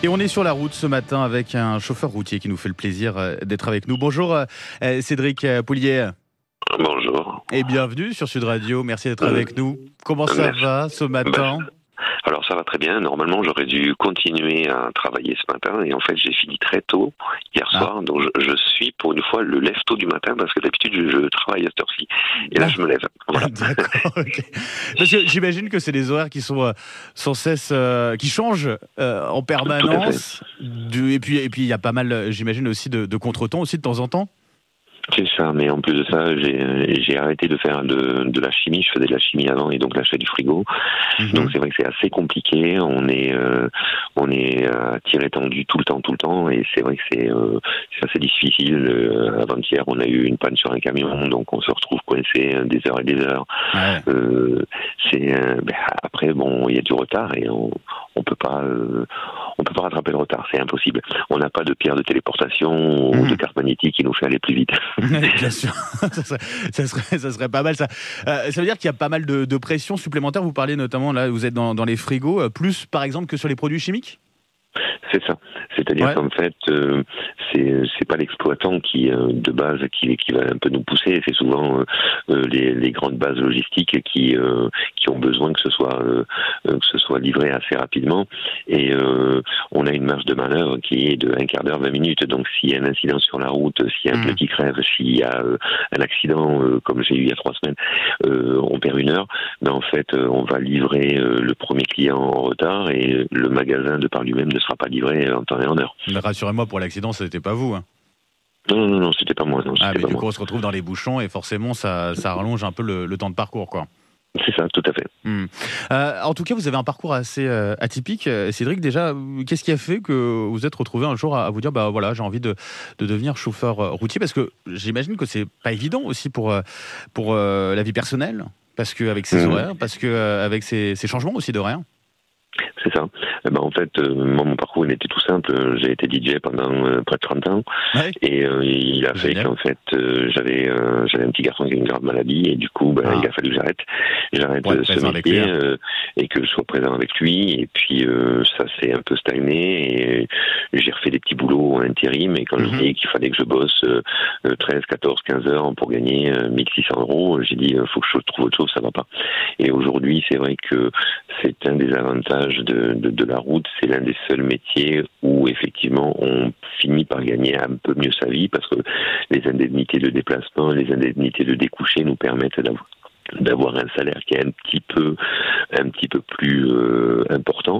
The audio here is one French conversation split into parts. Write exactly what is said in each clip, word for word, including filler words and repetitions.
Et on est sur la route ce matin avec un chauffeur routier qui nous fait le plaisir d'être avec nous. Bonjour Cédric Poulier. Bonjour. Et bienvenue sur Sud Radio, merci d'être euh, avec nous. Comment ça merci. va ce matin ? ben, Alors ça va très bien, normalement j'aurais dû continuer à travailler ce matin et en fait j'ai fini très tôt hier ah. soir, donc je, je suis pour une fois le lève-tôt du matin parce que d'habitude je, je travaille à cette heure-ci et là ah. je me lève. Voilà. D'accord, ok. Parce que j'imagine que c'est des horaires qui sont euh, sans cesse, euh, qui changent euh, en permanence du, et puis et puis il y a pas mal, j'imagine aussi de, de contretemps aussi de temps en temps. C'est ça, mais en plus de ça, j'ai, j'ai arrêté de faire de, de la chimie. Je faisais de la chimie avant et donc l'achat du frigo. Mm-hmm. Donc c'est vrai que c'est assez compliqué. On est, euh, on est à tir étendu tout le temps, tout le temps, et c'est vrai que c'est, euh, c'est assez difficile. Euh, avant-hier, on a eu une panne sur un camion, donc on se retrouve coincé des heures et des heures. Ouais. Euh, c'est, euh, ben, après, bon, il y a du retard et on, on peut pas, euh, on peut pas rattraper le retard. C'est impossible. On n'a pas de pierre de téléportation mm-hmm. ou de carte magnétique qui nous fait aller plus vite. Bien sûr, ça serait, ça, serait, ça serait pas mal ça. Euh, ça veut dire qu'il y a pas mal de, de pression supplémentaire. Vous parlez notamment, là, vous êtes dans, dans les frigos, euh, plus par exemple que sur les produits chimiques ? C'est ça. C'est-à-dire ouais. qu'en fait, euh, c'est c'est pas l'exploitant qui, euh, de base, qui, qui va un peu nous pousser. C'est souvent euh, les, les grandes bases logistiques qui, euh, qui ont besoin que ce soit, euh, que ce soit livré assez rapidement. Et euh, on a une marge de manœuvre qui est de un quart d'heure, vingt minutes. Donc, s'il y a un incident sur la route, s'il y a un mmh. pneu qui crève, s'il y a euh, un accident, euh, comme j'ai eu il y a trois semaines, euh, on perd une heure. Mais en fait, euh, on va livrer euh, le premier client en retard et le magasin, de par lui-même, ne sera pas livré en temps et en heure. Rassurez-moi, pour l'accident, ce n'était pas vous. Hein. Non, non, non, c'était pas moi. Non, ah, mais pas du moi. coup, on se retrouve dans les bouchons et forcément, ça, ça rallonge un peu le, le temps de parcours, quoi. C'est ça, tout à fait. Hum. Euh, en tout cas, vous avez un parcours assez euh, atypique. Cédric, déjà, qu'est-ce qui a fait que vous êtes retrouvé un jour à, à vous dire, bah voilà, j'ai envie de, de devenir chauffeur euh, routier ? Parce que j'imagine que c'est pas évident aussi pour, euh, pour euh, la vie personnelle, parce qu'avec ses mmh. horaires, parce qu'avec euh, ses, ses changements aussi d'horaire. C'est ça. Eh ben, en fait, euh, moi, mon parcours, il était tout simple. J'ai été D J pendant euh, près de trente ans. Ouais. Et euh, il a fait Génial. qu'en fait, euh, j'avais, euh, j'avais un petit garçon qui a une grave maladie. Et du coup, ben, ah. il a fallu que j'arrête. J'arrête ouais, ce métier euh, et que je sois présent avec lui. Et puis, euh, ça s'est un peu stagné. Et j'ai refait des petits boulots en intérim. Et quand mm-hmm. je dis qu'il fallait que je bosse euh, treize, quatorze, quinze heures pour gagner euh, mille six cents euros, j'ai dit, il faut que je trouve autre chose, ça va pas. Et aujourd'hui, c'est vrai que c'est un des avantages de, de, de la route, c'est l'un des seuls métiers où effectivement on finit par gagner un peu mieux sa vie parce que les indemnités de déplacement, les indemnités de découcher nous permettent d'avoir d'avoir un salaire qui est un petit peu un petit peu plus euh, important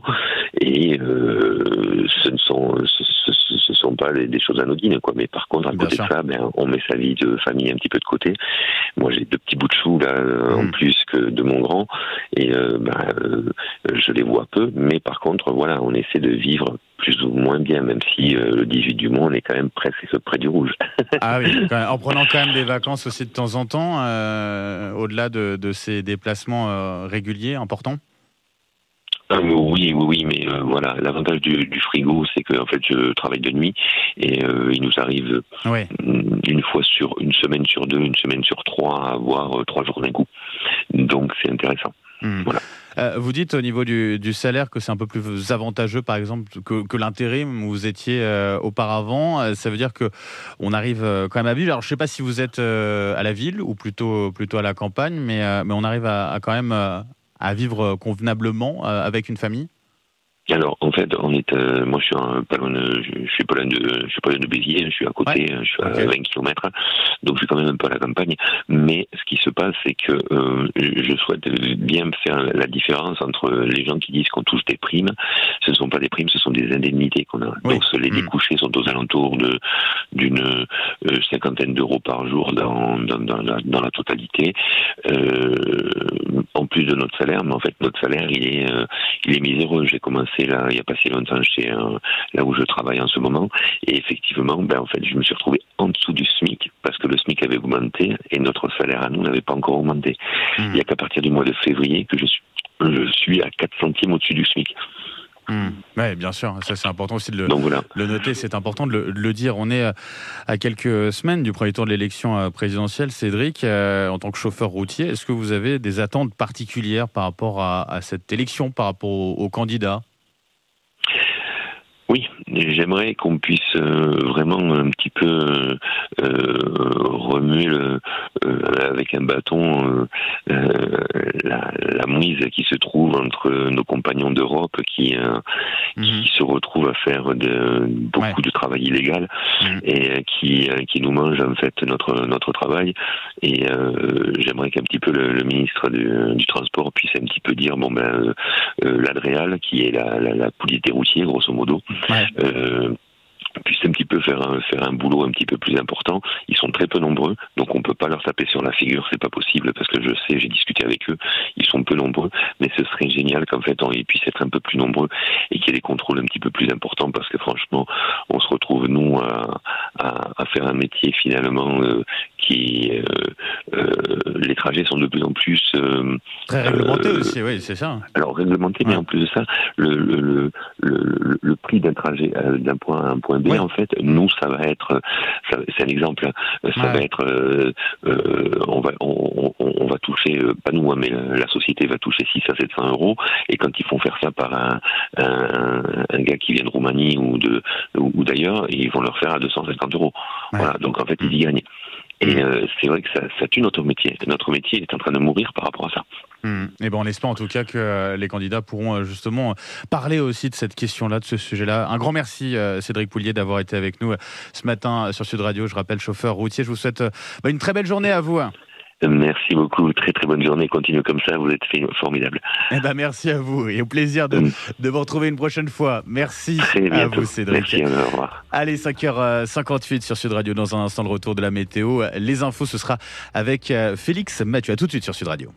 et euh, ce ne sont ce, ce, ce sont pas des choses anodines quoi, mais par contre à côté de ça ben on met sa vie de famille un petit peu de côté. Moi j'ai deux petits bouts de chou là mmh. en plus que de mon grand et euh, ben euh, je les vois peu, mais par contre voilà on essaie de vivre plus ou moins bien, même si euh, le dix-huit du mois on est quand même presque près du rouge. Ah oui, quand même, en prenant quand même des vacances aussi de temps en temps, euh, au-delà de, de ces déplacements euh, réguliers, importants. Ah, oui, oui, oui, mais euh, voilà, l'avantage du, du frigo, c'est que en fait, je travaille de nuit et euh, il nous arrive ouais. une fois sur une semaine sur deux, une semaine sur trois, à avoir euh, trois jours d'un coup. Donc c'est intéressant. Mmh. Voilà. Euh, vous dites au niveau du, du salaire que c'est un peu plus avantageux, par exemple, que, que l'intérim où vous étiez euh, auparavant. Euh, ça veut dire que on arrive euh, quand même à vivre. Alors, je ne sais pas si vous êtes euh, à la ville ou plutôt plutôt à la campagne, mais euh, mais on arrive à, à quand même euh, à vivre convenablement euh, avec une famille. Alors en fait, on est, euh, moi je suis un, pas loin de, je suis pas loin de, je suis pas loin de Béziers, je suis à côté, ouais. je suis à okay. vingt kilomètres, donc je suis quand même un peu à la campagne. Mais ce qui se passe, c'est que euh, je souhaite bien faire la différence entre les gens qui disent qu'on touche des primes. Ce ne sont pas des primes, ce sont des indemnités qu'on a. Oui. Donc les mmh. découchés sont aux alentours de d'une euh, cinquantaine d'euros par jour dans dans, dans, la, dans la totalité. Euh, en plus de notre salaire, mais en fait notre salaire il est euh, il est miséreux. J'ai commencé là il n'y a pas si longtemps chez euh, là où je travaille en ce moment et effectivement ben en fait je me suis retrouvé en dessous du SMIC parce que le SMIC avait augmenté et notre salaire à nous n'avait pas encore augmenté. Mmh. Il n'y a qu'à partir du mois de février que je suis je suis à quatre centimes au-dessus du SMIC. Mmh. Oui, bien sûr, ça c'est important aussi de le, Donc, voilà. le noter, c'est important de le, de le dire. On est à quelques semaines du premier tour de l'élection présidentielle. Cédric, euh, en tant que chauffeur routier, est-ce que vous avez des attentes particulières par rapport à, à cette élection, par rapport aux, aux candidats ? Oui, j'aimerais qu'on puisse euh, vraiment un petit peu euh, remuer le, euh, avec un bâton euh, la, la mouise qui se trouve entre nos compagnons d'Europe qui, euh, mmh. qui se retrouvent à faire de, beaucoup ouais. de travail illégal mmh. et qui, qui nous mangent en fait notre, notre travail. Et euh, j'aimerais qu'un petit peu le, le ministre du, du Transport puisse un petit peu dire bon ben euh, l'Adréal, qui est la, la, la police des routiers grosso modo, ouais. euh, puisse un petit peu faire un, faire un boulot un petit peu plus important. Ils sont très peu nombreux, donc on peut pas leur taper sur la figure, c'est pas possible, parce que je sais, j'ai discuté avec eux, ils sont peu nombreux, mais ce serait génial qu'en fait on, ils puissent être un peu plus nombreux et qu'il y ait des contrôles un petit peu plus importants, parce que franchement, on se retrouve nous à, à, à faire un métier finalement euh, qui euh, euh, les trajets sont de plus en plus euh, très réglementés euh, aussi, oui, c'est ça. Alors réglementés, ouais. mais en plus de ça, le le le le, le prix d'un trajet euh, d'un point A à un point B, ouais. en fait, nous ça va être, ça, c'est un exemple, ça ouais. va être, euh, euh, on va on, on, on va toucher, euh, pas nous, hein, mais la, la société va toucher six à sept cents euros, et quand ils font faire ça par un un, un gars qui vient de Roumanie ou de ou, ou d'ailleurs, ils vont leur faire à deux cent cinquante euros. Ouais. Voilà, donc en fait ils y gagnent. Et euh, c'est vrai que ça, ça tue notre métier. Notre métier est en train de mourir par rapport à ça. Mmh. Et ben on espère en tout cas que euh, les candidats pourront euh, justement parler aussi de cette question-là, de ce sujet-là. Un grand merci euh, Cédric Poulier d'avoir été avec nous euh, ce matin euh, sur Sud Radio. Je rappelle, chauffeur routier. Je vous souhaite euh, bah, une très belle journée à vous. Merci beaucoup, très très bonne journée, continuez comme ça, vous êtes formidable. Eh ben merci à vous et au plaisir de, mmh. de vous retrouver une prochaine fois. Merci à vous Cédric. Merci, au revoir. Allez, cinq heures cinquante-huit sur Sud Radio, dans un instant le retour de la météo. Les infos, ce sera avec Félix Mathieu. À tout de suite sur Sud Radio.